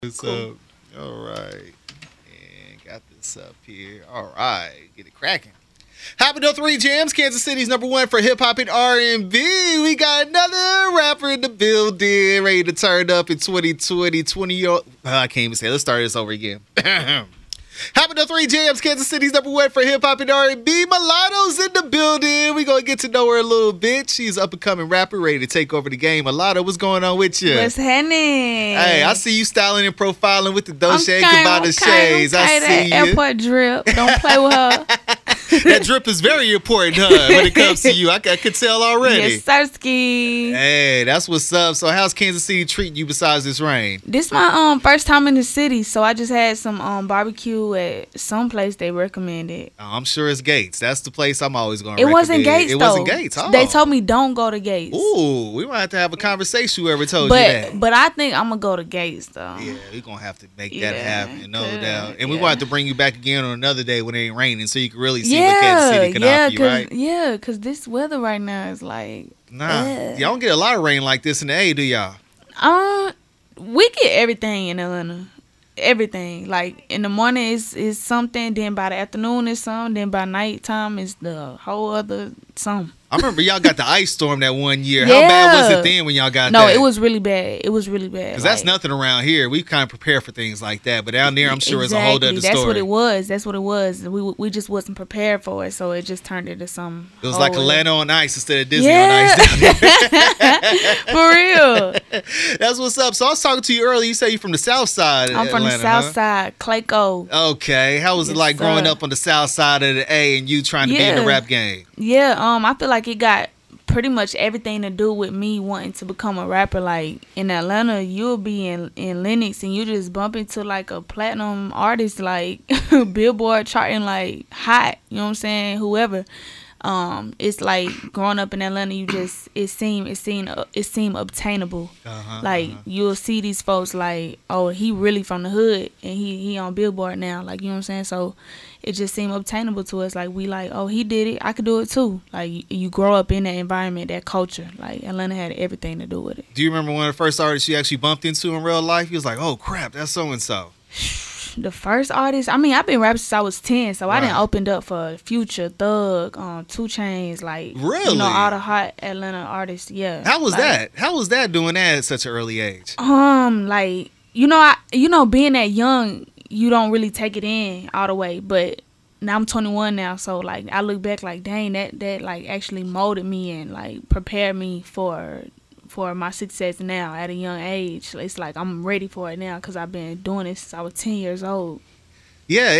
What's Cool. up? All right. And got this up here. All right. Get it cracking. Hot with 3 Jams, Kansas City's #1 for hip hop and R&B. We got another rapper in the building, ready to turn up in 2020. 20-year-old. I can't even say it. Let's start this over again. Hot with 3 Jams, Kansas City's #1 for hip hop and R&B. Mulatto's in the building. We gonna get to know her a little bit. She's an up and coming rapper, ready to take over the game. Mulatto, what's going on with you? What's happening? Hey, I see you styling and profiling with the Dolce Okay, Gabbana shades. I that see you. airport drip. Don't play with her. That drip is very important, huh? When it comes to you, I could tell already. Yes, Sirski. Hey, that's what's up. So, how's Kansas City treating you besides this rain? This my first time in the city, so I just had some barbecue at some place they recommended. Oh, I'm sure it's Gates. That's the place I'm always going to It recommend. wasn't Gates It though. wasn't Gates. Oh. They told me don't go to Gates. Ooh, we might have to have a conversation. Whoever told you that. But I think I'm gonna go to Gates though. Yeah, we're going to have to make that Yeah, happen, no good, doubt. And we yeah. want to bring you back again on another day when it ain't raining so you can really see what Kansas City can offer you, right? Yeah, cause this weather right now is like Nah, y'all don't get a lot of rain like this in the A, do y'all? we get everything in Atlanta. Everything. Like in the morning is something, then by the afternoon is something, then by nighttime is the whole other something. I remember y'all got the ice storm that one year. How bad was it then when y'all got that? No, it was really bad. It was really bad. Because that's nothing around here. We kind of prepare for things like that. But down there, I'm sure it's a whole other story. That's what it was. That's what it was. We just wasn't prepared for it, so it just turned into some. It was like Atlanta on ice instead of Disney Yeah. on ice down there. For real. That's what's up. So I was talking to you earlier. You say you're from the south side of I'm from Atlanta, the south huh? side, Clayco. Okay. How was it Yes, like growing sir. up on the south side of the A and you trying to be in the Yeah. rap game? Yeah, I feel like it got pretty much everything to do with me wanting to become a rapper. Like in Atlanta, you'll be in Lenox and you just bump into like a platinum artist, like Billboard charting like hot. You know what I'm saying? Whoever. It's like growing up in Atlanta, it seemed obtainable. Like you'll see these folks like, oh, he really from the hood and he on Billboard now. Like, you know what I'm saying? So it just seemed obtainable to us. Like we like, oh, he did it, I could do it too. Like you grow up in that environment, that culture. Like Atlanta had everything to do with it. Do you remember one of the first artists you actually bumped into in real life? You was like, oh, crap, that's so-and-so. The first artist, I mean, I've been rapping since I was 10, so I done Right. opened up for Future, Thug, 2 Chainz, like, Really? you know, all the hot Atlanta artists. Yeah. How was Like, that? How was that doing that at such an early age? Like, being that young, you don't really take it in all the way, but now I'm 21 now, so like I look back like, dang, that like actually molded me and like prepared me for my success now at a young age. It's like I'm ready for it now because I've been doing this since I was 10 years old. Yeah,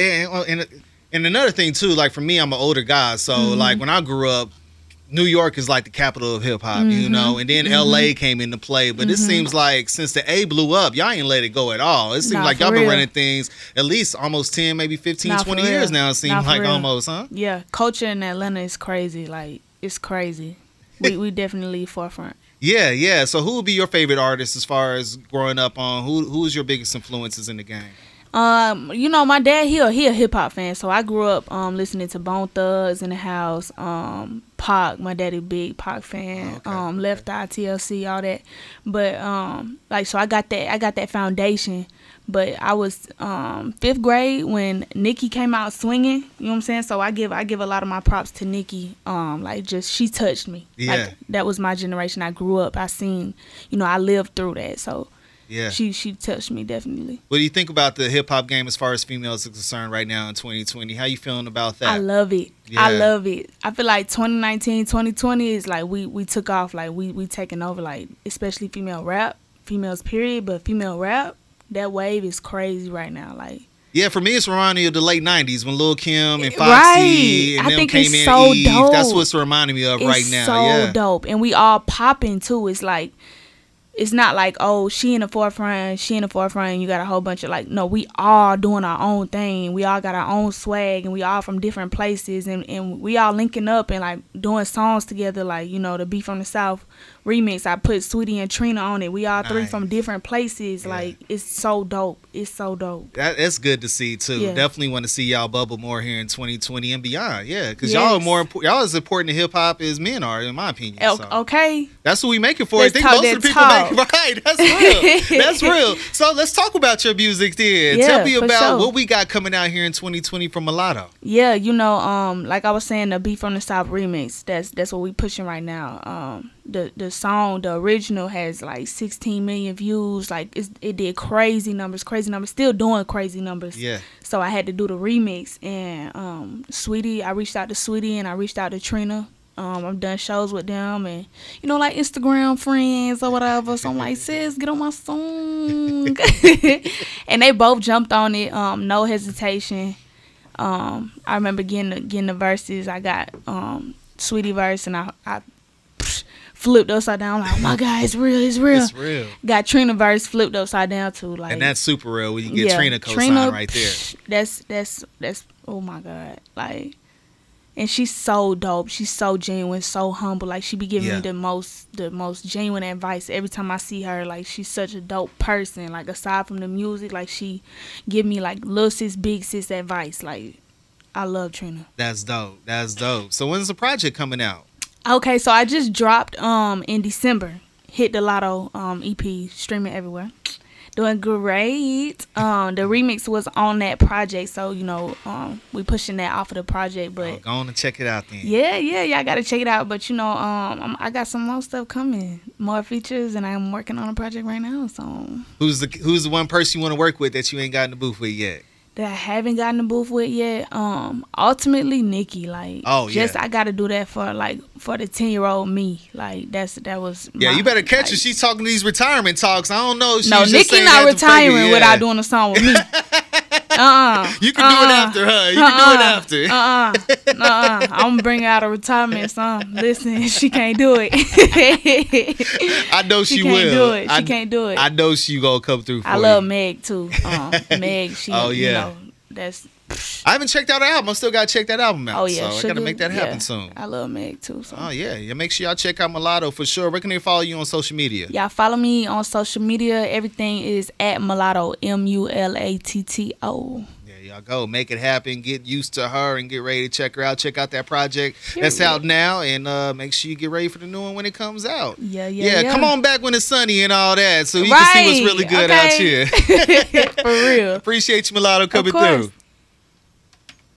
and another thing too, like for me, I'm an older guy, so like when I grew up, New York is like the capital of hip hop, you know, and then LA came into play. But it seems like since the A blew up, y'all ain't let it go at all. It seems Nah, like for y'all been real. running things at least almost 10, maybe 15, Nah, for 20 real. years now. It seems Nah, for like real. almost, huh? Yeah, culture in Atlanta is crazy. Like, it's crazy. We definitely forefront. Yeah. So who would be your favorite artist as far as growing up on? Who's your biggest influences in the game? My dad, he a hip hop fan, so I grew up listening to Bone Thugs in the house. Pac, my daddy big Pac fan. Okay. Left Eye, TLC, all that. But so I got that foundation. But I was 5th grade when Nicki came out swinging. You know what I'm saying? So I give a lot of my props to Nicki. She touched me. Yeah. Like, that was my generation. I grew up. I seen, I lived through that. So. Yeah. She touched me definitely. What do you think about the hip hop game as far as females are concerned right now in 2020? How you feeling about that? I love it. Yeah. I love it. I feel like 2019, 2020 is like we took off. Like we taking over. Like especially female rap, females period, but female rap, that wave is crazy right now. Like. Yeah, for me, it's reminding me of the late 90s when Lil Kim and Foxy Right. and I them think came it's in. so Eve. dope. That's what's reminding me of It's right now. so Yeah. dope, and we all popping too. It's like. It's not like, oh, she in the forefront, and you got a whole bunch of like, no, we all doing our own thing. We all got our own swag, and we all from different places, and we all linking up and like doing songs together. Like, to be from the South, remix. I put Sweetie and Trina on it. We all three Nice. from different places. Yeah. Like, it's so dope. It's so dope. That's good to see too. Yeah. Definitely want to see y'all bubble more here in 2020 and beyond. Yeah, because Yes. y'all are more y'all as important to hip hop as men are, in my opinion. So. Okay. That's what we make it for. Let's I think talk most of the that people make right. That's real. That's real. So let's talk about your music then. Yeah, Tell me for about sure. what we got coming out here in 2020 from Mulatto. Yeah, like I was saying, the Beat from the South remix. That's what we pushing right now. The song, the original, has like 16 million views. Like it did crazy numbers. Still doing crazy numbers. Yeah. So I had to do the remix. And Sweetie, I reached out to Sweetie and I reached out to Trina. I've done shows with them and, like Instagram friends or whatever. So I'm like, sis, get on my song. And they both jumped on it, no hesitation. I remember getting the verses. I got Sweetie verse and I flipped upside down like, oh my God, it's real. It's real. Got Trina verse flipped upside down too. Like, And that's super real when you get Trina co-sign right there. That's oh my God. Like, and she's so dope. She's so genuine, so humble. Like, she be giving me the most genuine advice every time I see her. Like, she's such a dope person. Like, aside from the music, like, she give me like little sis, big sis advice. Like, I love Trina. That's dope. So when's the project coming out? Okay, so I just dropped in December. Hit the Lotto EP, streaming everywhere. Doing great. The remix was on that project, so we pushing that off of the project. But Go on and check it out then. yeah, y'all gotta check it out. But I got some more stuff coming, more features, and I'm working on a project right now. So Who's the one person you want to work with that you ain't got in the booth with yet? that I haven't gotten the booth with yet. Ultimately Nikki. Like, I gotta do that for the 10-year-old me. Like, that was You better catch her. She's talking these retirement talks. I don't know. No, Nikki not retiring without doing a song with me. You can do it after her. You can do it after. I'm gonna bring her out a retirement song. Listen, she can't do it. I know she can't will. do it. She can't do it. I know she gonna come through for I you. love Meg too. Meg, she. That's. I haven't checked out her album. I still gotta check that album out. Oh yeah, so I gotta make that happen soon. I love Meg too. So. Oh yeah. Make sure y'all check out Mulatto for sure. Where can they follow you on social media? Y'all follow me on social media. Everything is at Mulatto, MULATTO. Y'all go make it happen. Get used to her and get ready to check her out. Check out that project that's Period. out now, and make sure you get ready for the new one when it comes out. Yeah. Come on back when it's sunny and all that, so you can see what's really good out here. For real. Appreciate you, Mulatto, coming Of course. through.